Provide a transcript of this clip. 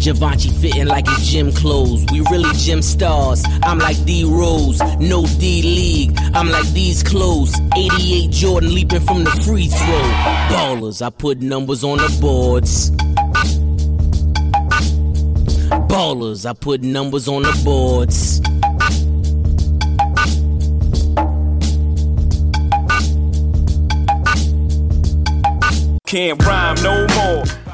Givenchy fitting like his gym clothes. We really gym stars. I'm like D-Rose, no D-League. I'm like these clothes. 88 Jordan leaping from the free throw. Ballers, I put numbers on the boards. Ballers, I put numbers on the boards. Can't rhyme no more.